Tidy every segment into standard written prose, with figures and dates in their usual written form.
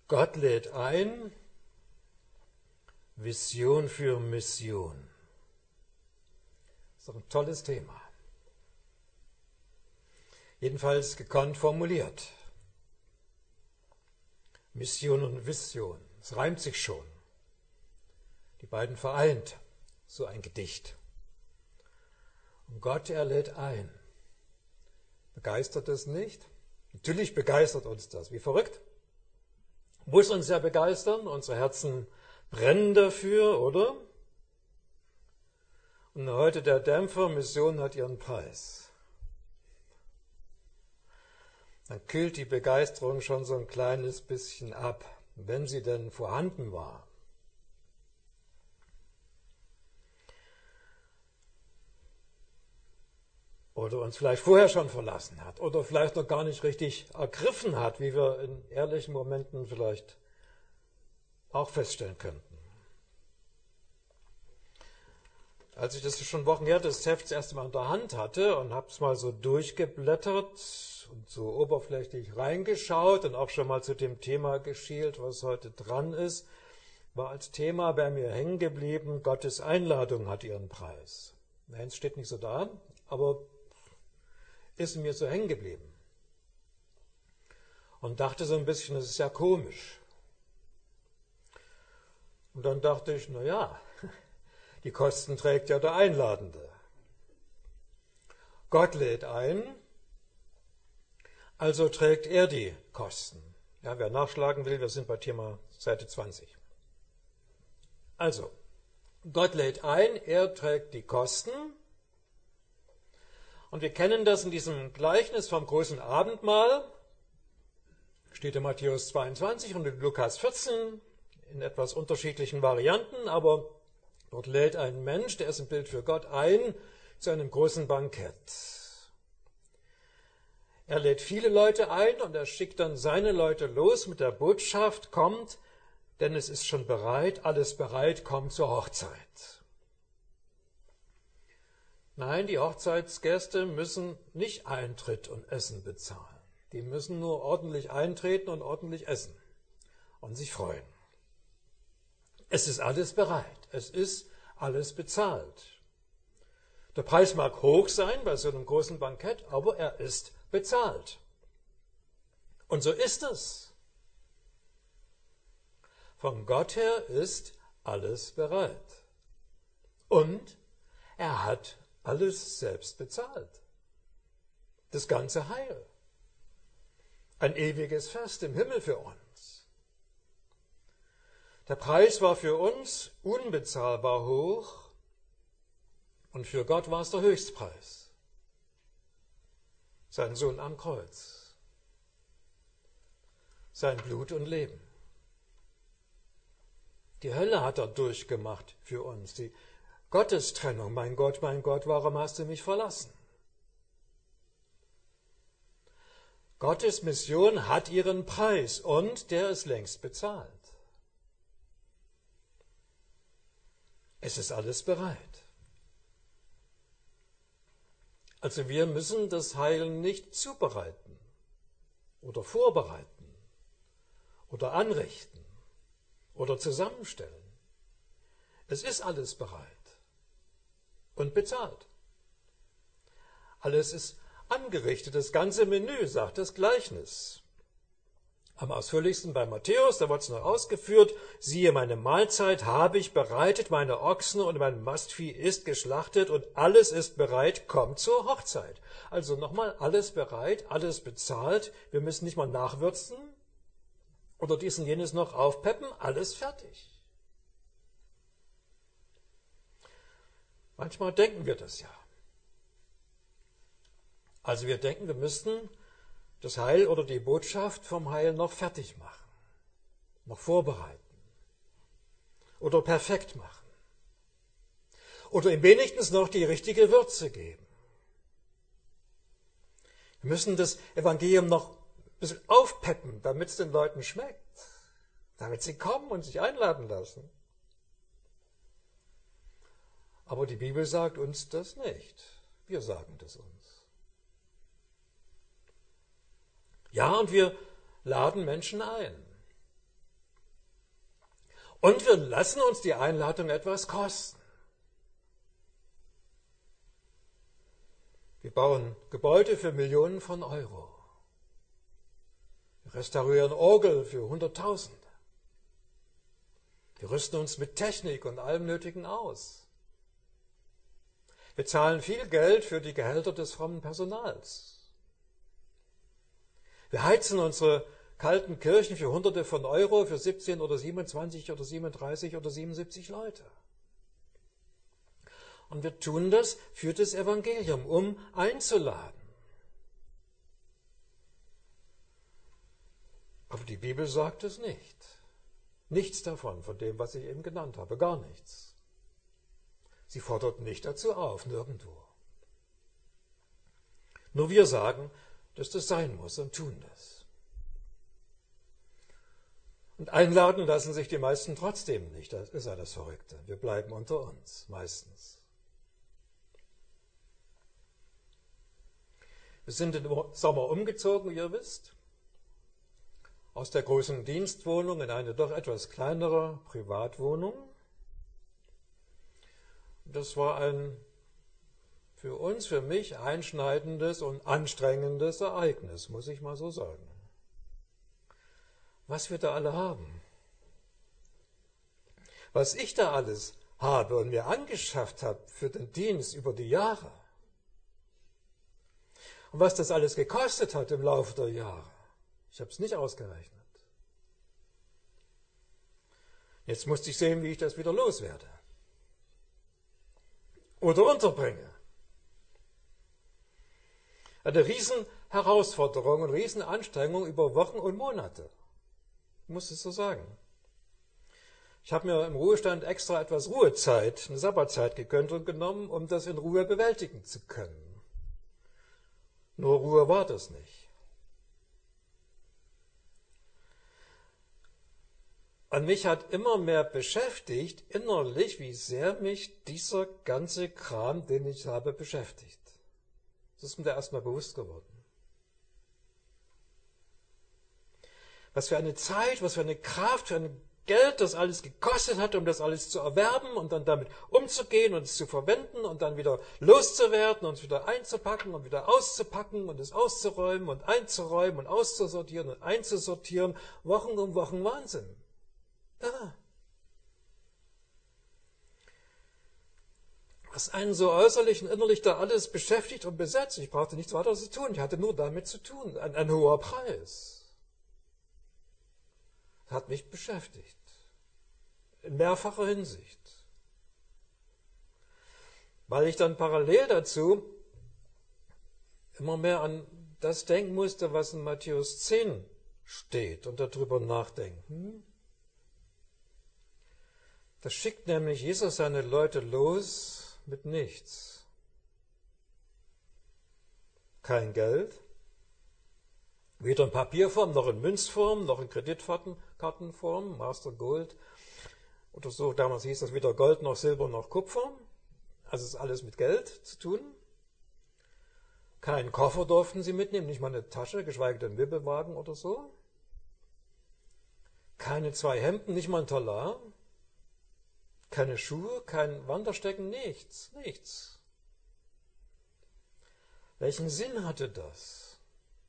Gott lädt ein, Vision für Mission. Das ist doch ein tolles Thema. Jedenfalls gekonnt formuliert. Mission und Vision, es reimt sich schon. Die beiden vereint, so ein Gedicht. Und Gott, er lädt ein. Begeistert es nicht? Natürlich begeistert uns das, wie verrückt. Muss uns ja begeistern, unsere Herzen brennen dafür, oder? Und heute der Dämpfer, Mission hat ihren Preis. Dann kühlt die Begeisterung schon so ein kleines bisschen ab, wenn sie denn vorhanden war. Oder uns vielleicht vorher schon verlassen hat oder vielleicht noch gar nicht richtig ergriffen hat, wie wir in ehrlichen Momenten vielleicht auch feststellen könnten. Als ich das schon Wochen her das Heft das erste Mal in der Hand hatte und habe es mal so durchgeblättert und so oberflächlich reingeschaut und auch schon mal zu dem Thema geschielt, was heute dran ist, war als Thema bei mir hängen geblieben, Gottes Einladung hat ihren Preis. Nein, es steht nicht so da, aber ist mir so hängen geblieben. Und dachte so ein bisschen, das ist ja komisch. Und dann dachte ich, naja, die Kosten trägt ja der Einladende. Gott lädt ein, also trägt er die Kosten. Ja, wer nachschlagen will, wir sind bei Thema Seite 20. Also, Gott lädt ein, er trägt die Kosten. Und wir kennen das in diesem Gleichnis vom großen Abendmahl, steht in Matthäus 22 und in Lukas 14 in etwas unterschiedlichen Varianten, aber dort lädt ein Mensch, der ist ein Bild für Gott, ein zu einem großen Bankett. Er lädt viele Leute ein und er schickt dann seine Leute los mit der Botschaft, kommt, denn es ist schon bereit, alles bereit, kommt zur Hochzeit. Nein, die Hochzeitsgäste müssen nicht Eintritt und Essen bezahlen. Die müssen nur ordentlich eintreten und ordentlich essen und sich freuen. Es ist alles bereit. Es ist alles bezahlt. Der Preis mag hoch sein bei so einem großen Bankett, aber er ist bezahlt. Und so ist es. Von Gott her ist alles bereit. Und er hat alles selbst bezahlt. Das ganze Heil. Ein ewiges Fest im Himmel für uns. Der Preis war für uns unbezahlbar hoch und für Gott war es der Höchstpreis. Sein Sohn am Kreuz. Sein Blut und Leben. Die Hölle hat er durchgemacht für uns. Die Gottestrennung, mein Gott, warum hast du mich verlassen? Gottes Mission hat ihren Preis und der ist längst bezahlt. Es ist alles bereit. Also wir müssen das Heil nicht zubereiten oder vorbereiten oder anrichten oder zusammenstellen. Es ist alles bereit. Und bezahlt. Alles ist angerichtet, das ganze Menü, sagt das Gleichnis. Am ausführlichsten bei Matthäus, da wird es noch ausgeführt, siehe, meine Mahlzeit habe ich bereitet, meine Ochsen und mein Mastvieh ist geschlachtet und alles ist bereit, kommt zur Hochzeit. Also nochmal, alles bereit, alles bezahlt, wir müssen nicht mal nachwürzen oder dies und jenes noch aufpeppen, alles fertig. Manchmal denken wir das ja. Also wir denken, wir müssten das Heil oder die Botschaft vom Heil noch fertig machen, noch vorbereiten oder perfekt machen oder ihm wenigstens noch die richtige Würze geben. Wir müssen das Evangelium noch ein bisschen aufpeppen, damit es den Leuten schmeckt, damit sie kommen und sich einladen lassen. Aber die Bibel sagt uns das nicht. Wir sagen das uns. Ja, und wir laden Menschen ein. Und wir lassen uns die Einladung etwas kosten. Wir bauen Gebäude für Millionen von Euro. Wir restaurieren Orgel für Hunderttausende. Wir rüsten uns mit Technik und allem Nötigen aus. Wir zahlen viel Geld für die Gehälter des frommen Personals. Wir heizen unsere kalten Kirchen für Hunderte von Euro für 17 oder 27 oder 37 oder 77 Leute. Und wir tun das für das Evangelium, um einzuladen. Aber die Bibel sagt es nicht. Nichts davon, von dem, was ich eben genannt habe, gar nichts. Sie fordert nicht dazu auf, nirgendwo. Nur wir sagen, dass das sein muss und tun das. Und einladen lassen sich die meisten trotzdem nicht, das ist ja das Verrückte. Wir bleiben unter uns, meistens. Wir sind im Sommer umgezogen, wie ihr wisst, aus der großen Dienstwohnung in eine doch etwas kleinere Privatwohnung. Das war ein für uns, für mich einschneidendes und anstrengendes Ereignis, muss ich mal so sagen. Was wir da alle haben, was ich da alles habe und mir angeschafft habe für den Dienst über die Jahre und was das alles gekostet hat im Laufe der Jahre. Ich habe es nicht ausgerechnet. Jetzt musste ich sehen, wie ich das wieder loswerde oder unterbringe. Eine Riesenherausforderung und Riesenanstrengung über Wochen und Monate. Ich muss es so sagen. Ich habe mir im Ruhestand extra etwas Ruhezeit, eine Sabbatzeit gegönnt und genommen, um das in Ruhe bewältigen zu können. Nur Ruhe war das nicht. Und mich hat immer mehr beschäftigt, innerlich, wie sehr mich dieser ganze Kram, den ich habe, beschäftigt. Das ist mir da erstmal bewusst geworden. Was für eine Zeit, was für eine Kraft, für ein Geld das alles gekostet hat, um das alles zu erwerben und dann damit umzugehen und es zu verwenden und dann wieder loszuwerden und es wieder einzupacken und wieder auszupacken und es auszuräumen und einzuräumen und auszusortieren und einzusortieren. Wochen um Wochen Wahnsinn. Ja. Was einen so äußerlich und innerlich da alles beschäftigt und besetzt. Ich brauchte nichts weiter zu tun. Ich hatte nur damit zu tun. Ein hoher Preis. Das hat mich beschäftigt. In mehrfacher Hinsicht. Weil ich dann parallel dazu immer mehr an das denken musste, was in Matthäus 10 steht und darüber nachdenken. Da schickt nämlich Jesus seine Leute los mit nichts. Kein Geld, weder in Papierform, noch in Münzform, noch in Kreditkartenform, Master Gold oder so. Damals hieß das weder Gold, noch Silber, noch Kupfer. Also ist alles mit Geld zu tun. Keinen Koffer durften sie mitnehmen, nicht mal eine Tasche, geschweige denn Wibbelwagen oder so. Keine 2 Hemden, nicht mal ein Talar. Keine Schuhe, kein Wanderstecken, nichts, nichts. Welchen Sinn hatte das?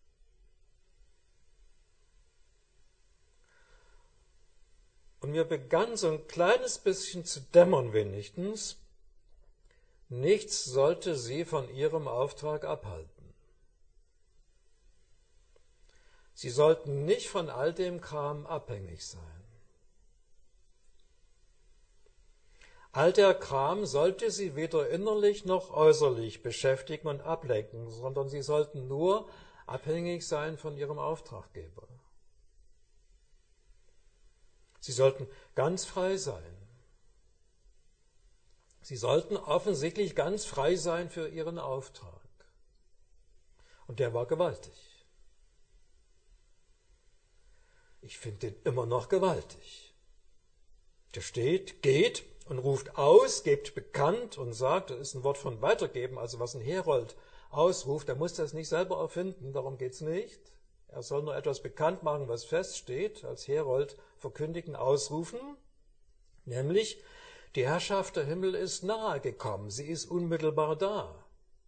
Und mir begann so ein kleines bisschen zu dämmern wenigstens, nichts sollte sie von ihrem Auftrag abhalten. Sie sollten nicht von all dem Kram abhängig sein. All der Kram sollte sie weder innerlich noch äußerlich beschäftigen und ablenken, sondern sie sollten nur abhängig sein von ihrem Auftraggeber. Sie sollten ganz frei sein. Sie sollten offensichtlich ganz frei sein für ihren Auftrag. Und der war gewaltig. Ich finde den immer noch gewaltig. Der steht, geht und ruft aus, gebt bekannt und sagt, das ist ein Wort von weitergeben, also was ein Herold ausruft, der muss das nicht selber erfinden, darum geht's nicht. Er soll nur etwas bekannt machen, was feststeht, als Herold verkündigen, ausrufen. Nämlich, die Herrschaft der Himmel ist nahe gekommen, sie ist unmittelbar da.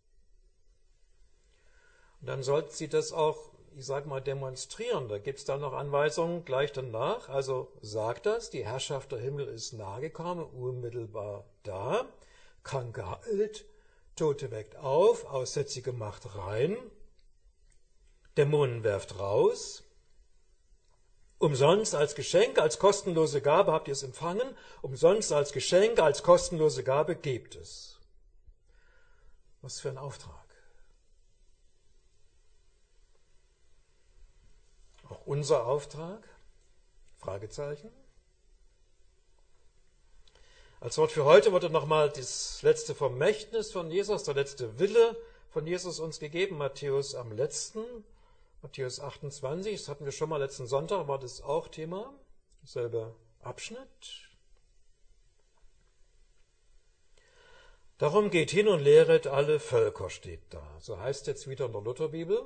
Und dann sollten Sie das auch, demonstrieren. Da gibt es dann noch Anweisungen gleich danach. Also sagt das, die Herrschaft der Himmel ist nahe gekommen, unmittelbar da. Kranke heilt, Tote weckt auf, Aussätzige macht rein, Dämonen werft raus. Umsonst als Geschenk, als kostenlose Gabe habt ihr es empfangen, umsonst als Geschenk, als kostenlose Gabe gebt es. Was für ein Auftrag. Auch unser Auftrag? Fragezeichen. Als Wort für heute wurde nochmal das letzte Vermächtnis von Jesus, der letzte Wille von Jesus uns gegeben, Matthäus 28, das hatten wir schon mal letzten Sonntag, war das auch Thema, selber Abschnitt. Darum geht hin und lehret alle Völker, steht da. So heißt jetzt wieder in der Lutherbibel.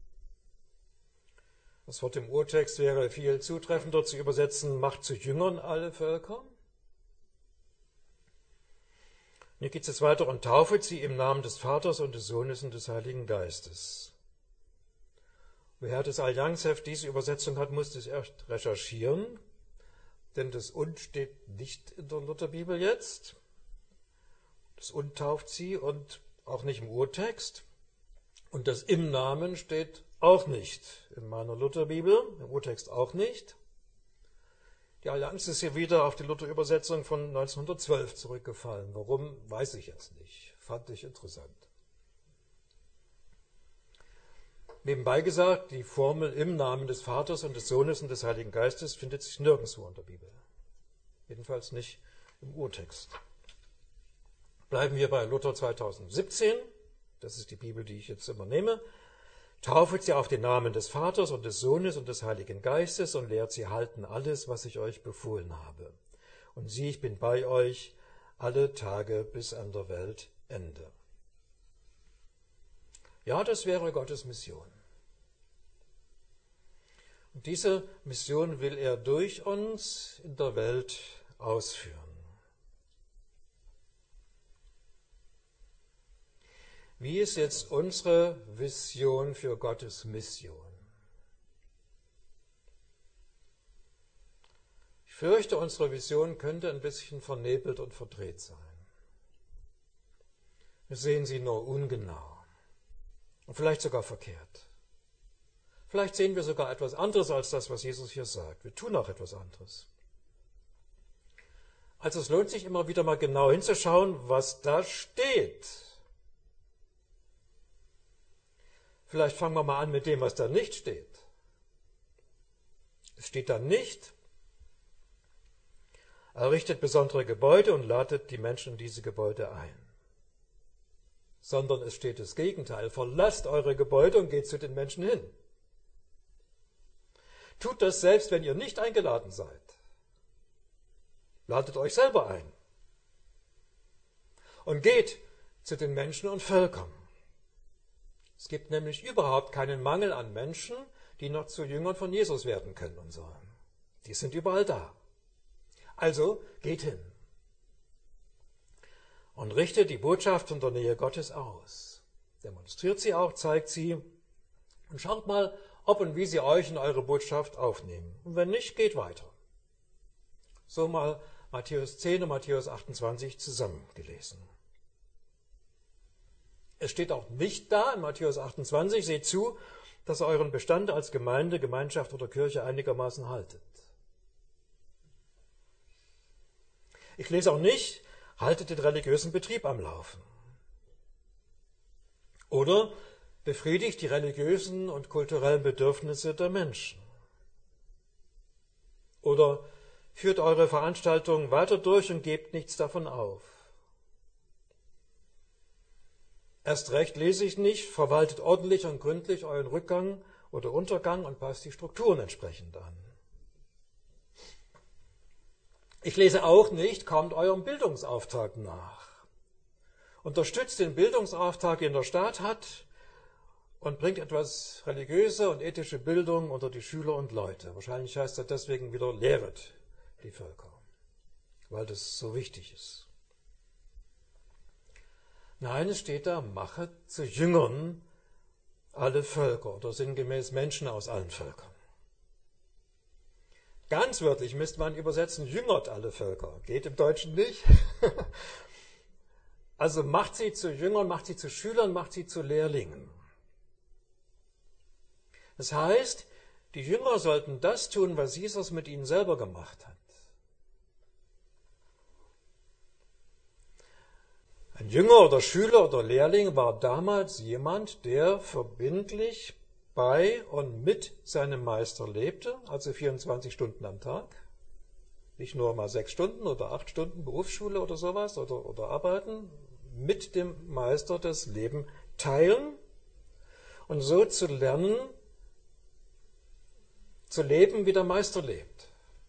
Das Wort im Urtext wäre viel zutreffender zu übersetzen, macht zu Jüngern alle Völker. Hier geht es jetzt weiter und taufet sie im Namen des Vaters und des Sohnes und des Heiligen Geistes. Wer das Allianzheft diese Übersetzung hat, muss das erst recherchieren, denn das Und steht nicht in der Lutherbibel jetzt. Das Und tauft sie und auch nicht im Urtext. Und das Im Namen steht auch nicht in meiner Lutherbibel, im Urtext auch nicht. Die Allianz ist hier wieder auf die Luther-Übersetzung von 1912 zurückgefallen. Warum, weiß ich jetzt nicht. Fand ich interessant. Nebenbei gesagt, die Formel im Namen des Vaters und des Sohnes und des Heiligen Geistes findet sich nirgendwo in der Bibel. Jedenfalls nicht im Urtext. Bleiben wir bei Luther 2017. Das ist die Bibel, die ich jetzt immer nehme. Taufet sie auf den Namen des Vaters und des Sohnes und des Heiligen Geistes und lehrt sie halten alles, was ich euch befohlen habe. Und sieh, ich bin bei euch alle Tage bis an der Weltende. Ja, das wäre Gottes Mission. Und diese Mission will er durch uns in der Welt ausführen. Wie ist jetzt unsere Vision für Gottes Mission? Ich fürchte, unsere Vision könnte ein bisschen vernebelt und verdreht sein. Wir sehen sie nur ungenau und vielleicht sogar verkehrt. Vielleicht sehen wir sogar etwas anderes als das, was Jesus hier sagt. Wir tun auch etwas anderes. Also es lohnt sich immer wieder mal genau hinzuschauen, was da steht. Vielleicht fangen wir mal an mit dem, was da nicht steht. Es steht da nicht, errichtet besondere Gebäude und ladet die Menschen in diese Gebäude ein. Sondern es steht das Gegenteil. Verlasst eure Gebäude und geht zu den Menschen hin. Tut das selbst, wenn ihr nicht eingeladen seid. Ladet euch selber ein. Und geht zu den Menschen und Völkern. Es gibt nämlich überhaupt keinen Mangel an Menschen, die noch zu Jüngern von Jesus werden können und sollen. Die sind überall da. Also geht hin und richtet die Botschaft von der Nähe Gottes aus. Demonstriert sie auch, zeigt sie und schaut mal, ob und wie sie euch in eure Botschaft aufnehmen. Und wenn nicht, geht weiter. So mal Matthäus 10 und Matthäus 28 zusammengelesen. Es steht auch nicht da in Matthäus 28, seht zu, dass ihr euren Bestand als Gemeinde, Gemeinschaft oder Kirche einigermaßen haltet. Ich lese auch nicht, haltet den religiösen Betrieb am Laufen. Oder befriedigt die religiösen und kulturellen Bedürfnisse der Menschen. Oder führt eure Veranstaltungen weiter durch und gebt nichts davon auf. Erst recht lese ich nicht, verwaltet ordentlich und gründlich euren Rückgang oder Untergang und passt die Strukturen entsprechend an. Ich lese auch nicht, kommt eurem Bildungsauftrag nach. Unterstützt den Bildungsauftrag, den der Staat hat und bringt etwas religiöse und ethische Bildung unter die Schüler und Leute. Wahrscheinlich heißt das deswegen wieder, lehret die Völker. weil das so wichtig ist. Nein, es steht da, mache zu Jüngern alle Völker oder sinngemäß Menschen aus allen Völkern. Ganz wörtlich müsste man übersetzen, jüngert alle Völker. Geht im Deutschen nicht. Also macht sie zu Jüngern, macht sie zu Schülern, macht sie zu Lehrlingen. Das heißt, die Jünger sollten das tun, was Jesus mit ihnen selber gemacht hat. Ein Jünger oder Schüler oder Lehrling war damals jemand, der verbindlich bei und mit seinem Meister lebte, also 24 Stunden am Tag. Nicht nur mal 6 Stunden oder 8 Stunden Berufsschule oder sowas oder arbeiten, mit dem Meister das Leben teilen und so zu lernen, zu leben, wie der Meister lebt.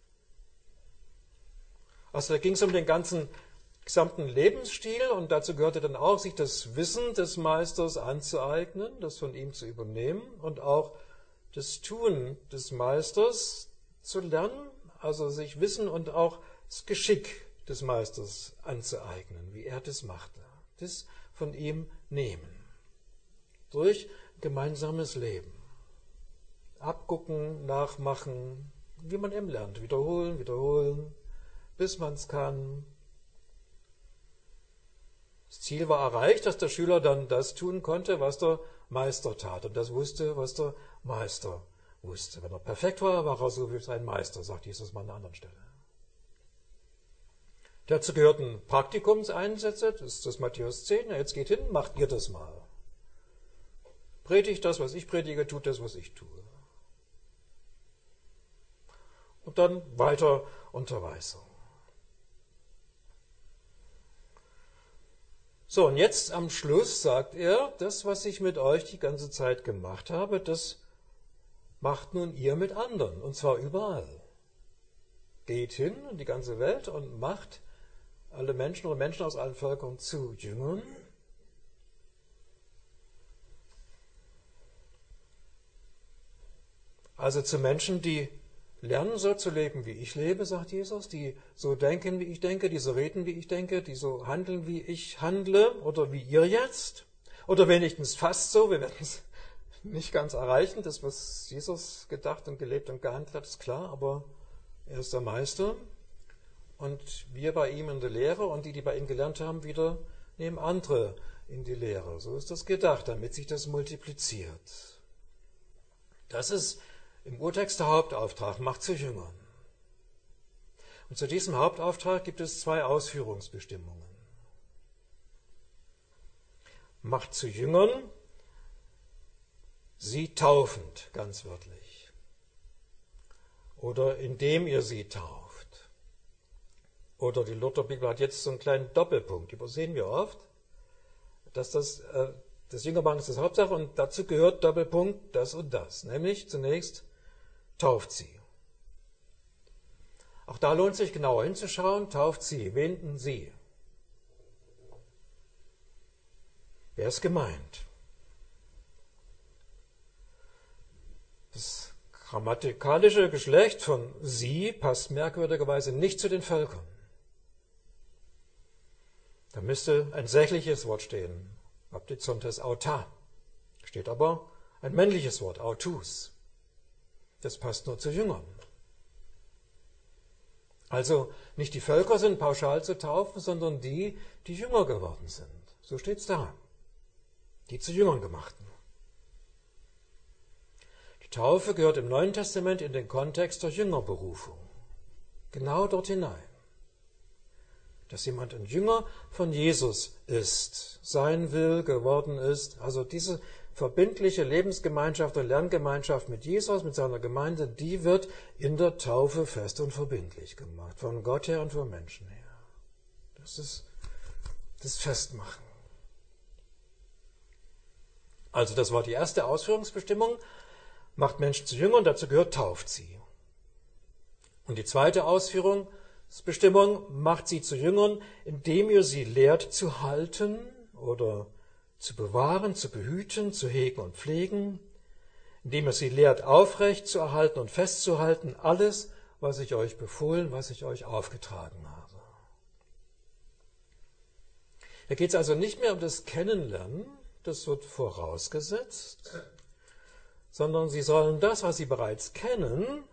Also da ging es um den gesamten Lebensstil und dazu gehörte dann auch, sich das Wissen des Meisters anzueignen, das von ihm zu übernehmen und auch das Tun des Meisters zu lernen, also sich Wissen und auch das Geschick des Meisters anzueignen, wie er das machte. Das von ihm nehmen. Durch gemeinsames Leben. Abgucken, nachmachen, wie man eben lernt. Wiederholen, wiederholen, bis man es kann. Das Ziel war erreicht, dass der Schüler dann das tun konnte, was der Meister tat. Und das wusste, was der Meister wusste. Wenn er perfekt war, war er so wie sein Meister, sagt Jesus mal an einer anderen Stelle. Dazu gehörten Praktikumseinsätze, das ist das Matthäus 10. Ja, jetzt geht hin, macht ihr das mal. Predigt das, was ich predige, tut das, was ich tue. Und dann weiter Unterweisung. So, und jetzt am Schluss sagt er, das, was ich mit euch die ganze Zeit gemacht habe, das macht nun ihr mit anderen, und zwar überall. Geht hin in die ganze Welt und macht alle Menschen oder Menschen aus allen Völkern zu Jüngern. Also zu Menschen, die lernen, so zu leben, wie ich lebe, sagt Jesus, die so denken, wie ich denke, die so reden, wie ich denke, die so handeln, wie ich handle, oder wie ihr jetzt, oder wenigstens fast so. Wir werden es nicht ganz erreichen, das, was Jesus gedacht und gelebt und gehandelt hat, ist klar, aber er ist der Meister und wir bei ihm in der Lehre und die bei ihm gelernt haben, wieder nehmen andere in die Lehre. So ist das gedacht, damit sich das multipliziert. Das ist im Urtext der Hauptauftrag, macht zu Jüngern. Und zu diesem Hauptauftrag gibt es 2 Ausführungsbestimmungen. Macht zu Jüngern, sie taufend, ganz wörtlich. Oder indem ihr sie tauft. Oder die Lutherbibel hat jetzt so einen kleinen Doppelpunkt, übersehen wir oft, dass das Jüngermachen ist das Hauptsache und dazu gehört Doppelpunkt das und das. Nämlich zunächst tauft sie. Auch da lohnt sich genauer hinzuschauen, tauft sie, wen denn sie? Wer ist gemeint? Das grammatikalische Geschlecht von sie passt merkwürdigerweise nicht zu den Völkern. Da müsste ein sächliches Wort stehen, Baptizontes auta. Steht aber ein männliches Wort, autus. Das passt nur zu Jüngern. Also nicht die Völker sind pauschal zu taufen, sondern die Jünger geworden sind. So steht es da. Die zu Jüngern gemachten. Die Taufe gehört im Neuen Testament in den Kontext der Jüngerberufung. Genau dort hinein. Dass jemand ein Jünger von Jesus ist, sein will, geworden ist. Also diese verbindliche Lebensgemeinschaft und Lerngemeinschaft mit Jesus, mit seiner Gemeinde, die wird in der Taufe fest und verbindlich gemacht. Von Gott her und vom Menschen her. Das ist das Festmachen. Also das war die erste Ausführungsbestimmung. Macht Menschen zu Jüngern, dazu gehört, tauft sie. Und die zweite Ausführungsbestimmung, macht sie zu Jüngern, indem ihr sie lehrt zu halten oder zu bewahren, zu behüten, zu hegen und pflegen, indem ihr sie lehrt aufrecht zu erhalten und festzuhalten, alles, was ich euch befohlen, was ich euch aufgetragen habe. Da geht es also nicht mehr um das Kennenlernen, das wird vorausgesetzt, sondern sie sollen das, was sie bereits kennen,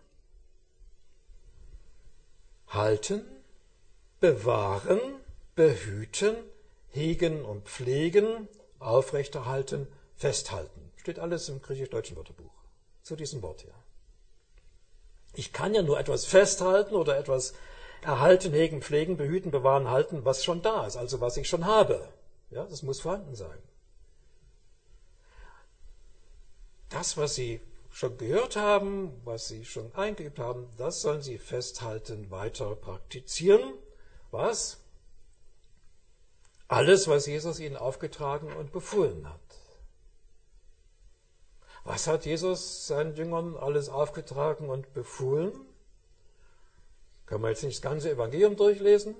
halten, bewahren, behüten, hegen und pflegen, aufrechterhalten, festhalten. Steht alles im griechisch-deutschen Wörterbuch zu diesem Wort hier. Ich kann ja nur etwas festhalten oder etwas erhalten, hegen, pflegen, behüten, bewahren, halten, was schon da ist, also was ich schon habe. Ja, das muss vorhanden sein. Das, was Sie schon gehört haben, was Sie schon eingeübt haben, das sollen Sie festhalten, weiter praktizieren. Was? Alles, was Jesus Ihnen aufgetragen und befohlen hat. Was hat Jesus seinen Jüngern alles aufgetragen und befohlen? Können wir jetzt nicht das ganze Evangelium durchlesen?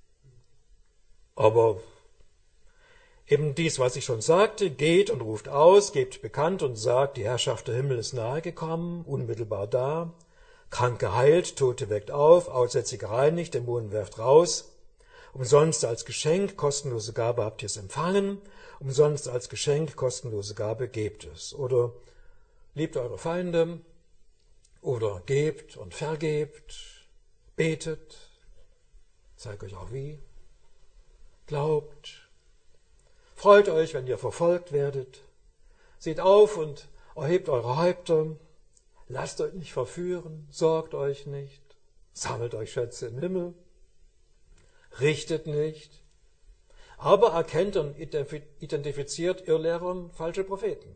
Aber eben dies, was ich schon sagte, geht und ruft aus, gebt bekannt und sagt, die Herrschaft der Himmel ist nahe gekommen, unmittelbar da. Kranke heilt, Tote weckt auf, Aussätzige reinigt, Dämonen werft raus. Umsonst als Geschenk, kostenlose Gabe habt ihr es empfangen. Umsonst als Geschenk, kostenlose Gabe gebt es. Oder liebt eure Feinde. Oder gebt und vergebt. Betet. Zeigt euch auch wie. Glaubt. Freut euch, wenn ihr verfolgt werdet. Seht auf und erhebt eure Häupter. Lasst euch nicht verführen. Sorgt euch nicht. Sammelt euch Schätze im Himmel. Richtet nicht, aber erkennt und identifiziert Irrlehrer und falsche Propheten.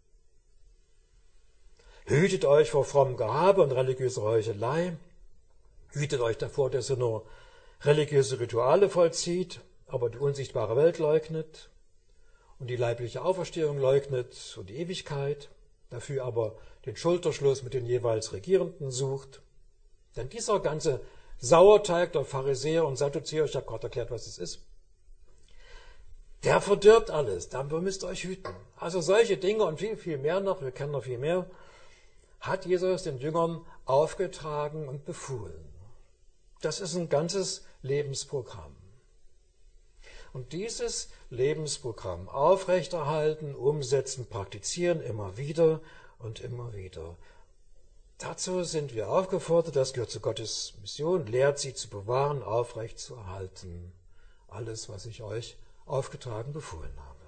Hütet euch vor frommem Gehabe und religiöser Heuchelei. Hütet euch davor, dass ihr nur religiöse Rituale vollzieht, aber die unsichtbare Welt leugnet und die leibliche Auferstehung leugnet und die Ewigkeit, dafür aber den Schulterschluss mit den jeweils Regierenden sucht. Denn dieser ganze Sauerteig der Pharisäer und Sadduzäer, ich habe gerade erklärt, was es ist, der verdirbt alles, dafür müsst ihr euch hüten. Also solche Dinge und viel, viel mehr noch, wir kennen noch viel mehr, hat Jesus den Jüngern aufgetragen und befohlen. Das ist ein ganzes Lebensprogramm. Und dieses Lebensprogramm aufrechterhalten, umsetzen, praktizieren, immer wieder und immer wieder. Dazu sind wir aufgefordert, das gehört zu Gottes Mission, lehrt sie zu bewahren, aufrecht zu erhalten. Alles, was ich euch aufgetragen, befohlen habe.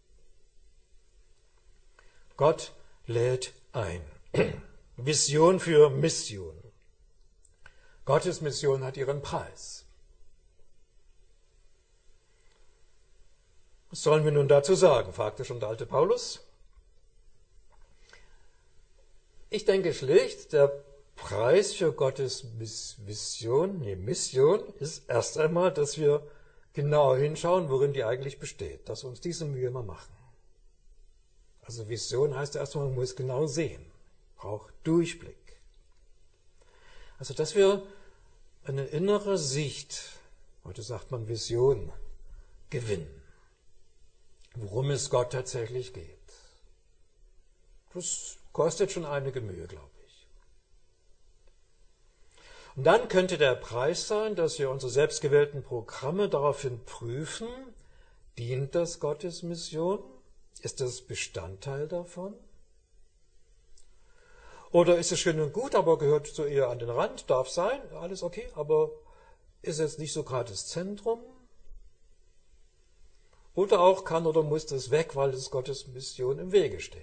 Gott lädt ein. Vision für Mission. Gottes Mission hat ihren Preis. Was sollen wir nun dazu sagen, fragte schon der alte Paulus. Ich denke schlicht, der Preis für Gottes Mission ist erst einmal, dass wir genau hinschauen, worin die eigentlich besteht, dass wir uns diese Mühe mal machen. Also Vision heißt erstmal, man muss genau sehen, braucht Durchblick. Also dass wir eine innere Sicht, heute sagt man Vision, gewinnen, worum es Gott tatsächlich geht. Das kostet schon einige Mühe, glaube ich. Und dann könnte der Preis sein, dass wir unsere selbstgewählten Programme daraufhin prüfen, dient das Gottes Mission? Ist das Bestandteil davon? Oder ist es schön und gut, aber gehört so eher an den Rand, darf sein, alles okay, aber ist jetzt nicht so gerade das Zentrum? Oder auch kann oder muss das weg, weil es Gottes Mission im Wege steht?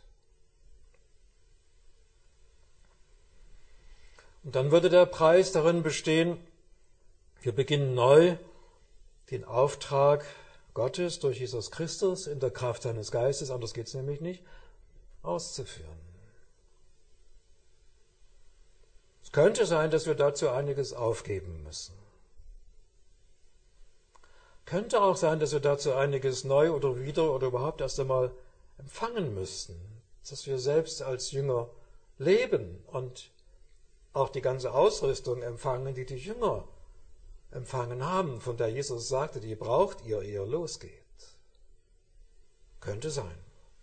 Und dann würde der Preis darin bestehen, wir beginnen neu den Auftrag Gottes durch Jesus Christus in der Kraft seines Geistes, anders geht es nämlich nicht, auszuführen. Es könnte sein, dass wir dazu einiges aufgeben müssen. Könnte auch sein, dass wir dazu einiges neu oder wieder oder überhaupt erst einmal empfangen müssen, dass wir selbst als Jünger leben und auch die ganze Ausrüstung empfangen, die die Jünger empfangen haben, von der Jesus sagte, die braucht ihr, ehe ihr losgeht. Könnte sein.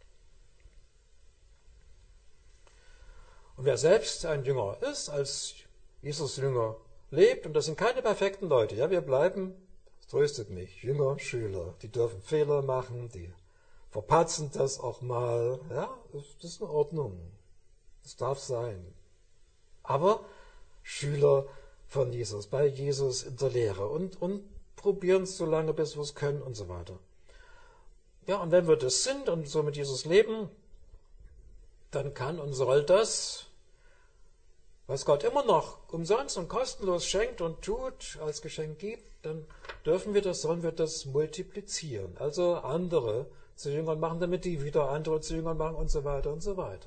Und wer selbst ein Jünger ist, als Jesus Jünger lebt, und das sind keine perfekten Leute, ja, wir bleiben tröstet mich, Jünger, Schüler, die dürfen Fehler machen, die verpatzen das auch mal. Ja, das ist in Ordnung. Das darf sein. Aber Schüler von Jesus, bei Jesus in der Lehre und probieren es so lange, bis wir es können und so weiter. Ja, und wenn wir das sind und so mit Jesus leben, dann kann und soll das, was Gott immer noch umsonst und kostenlos schenkt und tut, als Geschenk gibt, dann sollen wir das multiplizieren. Also andere zu Jüngern machen, damit die wieder andere zu Jüngern machen und so weiter und so weiter.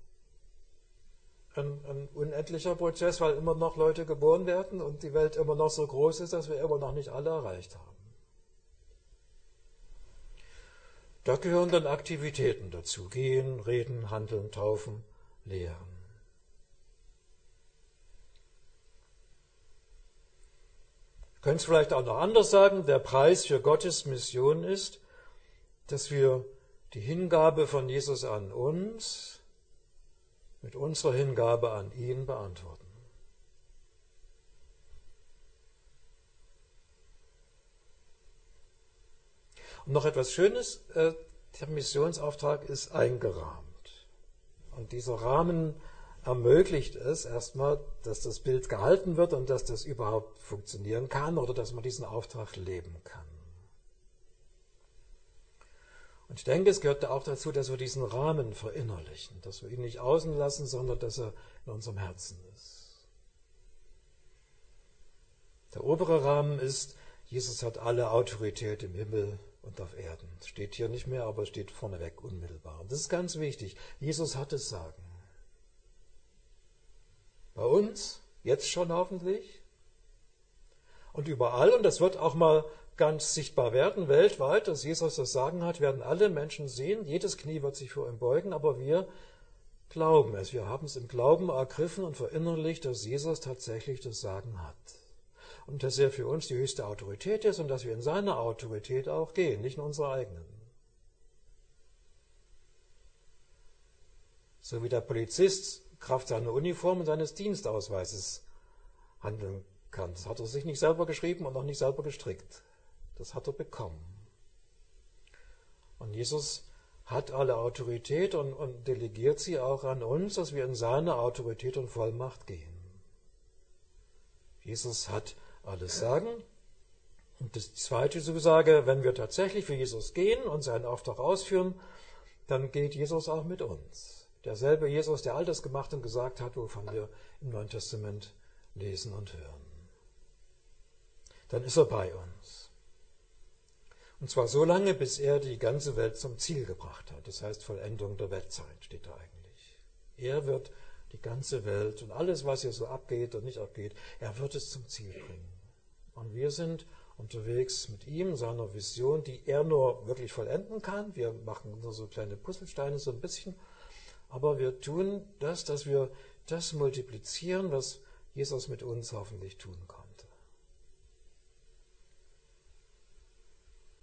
Ein unendlicher Prozess, weil immer noch Leute geboren werden und die Welt immer noch so groß ist, dass wir immer noch nicht alle erreicht haben. Da gehören dann Aktivitäten dazu. Gehen, reden, handeln, taufen, lehren. Wir können es vielleicht auch noch anders sagen. Der Preis für Gottes Mission ist, dass wir die Hingabe von Jesus an uns mit unserer Hingabe an ihn beantworten. Und noch etwas Schönes, der Missionsauftrag ist eingerahmt. Und dieser Rahmen ermöglicht es erstmal, dass das Bild gehalten wird und dass das überhaupt funktionieren kann oder dass man diesen Auftrag leben kann. Und ich denke, es gehört auch dazu, dass wir diesen Rahmen verinnerlichen, dass wir ihn nicht außen lassen, sondern dass er in unserem Herzen ist. Der obere Rahmen ist, Jesus hat alle Autorität im Himmel und auf Erden. Das steht hier nicht mehr, aber steht vorneweg unmittelbar. Und das ist ganz wichtig. Jesus hat es Sagen. Bei uns, jetzt schon hoffentlich, und überall, und das wird auch mal ganz sichtbar werden, weltweit, dass Jesus das Sagen hat, werden alle Menschen sehen, jedes Knie wird sich vor ihm beugen, aber wir glauben es. Wir haben es im Glauben ergriffen und verinnerlicht, dass Jesus tatsächlich das Sagen hat. Und dass er für uns die höchste Autorität ist und dass wir in seine Autorität auch gehen, nicht in unsere eigenen. So wie der Polizist Kraft seiner Uniform und seines Dienstausweises handeln kann. Das hat er sich nicht selber geschrieben und auch nicht selber gestrickt. Das hat er bekommen. Und Jesus hat alle Autorität und delegiert sie auch an uns, dass wir in seine Autorität und Vollmacht gehen. Jesus hat alles Sagen. Und das zweite Zusage, wenn wir tatsächlich für Jesus gehen und seinen Auftrag ausführen, dann geht Jesus auch mit uns. Derselbe Jesus, der all das gemacht und gesagt hat, wovon wir im Neuen Testament lesen und hören. Dann ist er bei uns. Und zwar so lange, bis er die ganze Welt zum Ziel gebracht hat. Das heißt, Vollendung der Weltzeit steht da eigentlich. Er wird die ganze Welt und alles, was hier so abgeht und nicht abgeht, er wird es zum Ziel bringen. Und wir sind unterwegs mit ihm, seiner Vision, die er nur wirklich vollenden kann. Wir machen nur so kleine Puzzlesteine, so ein bisschen. Aber wir tun das, dass wir das multiplizieren, was Jesus mit uns hoffentlich tun konnte.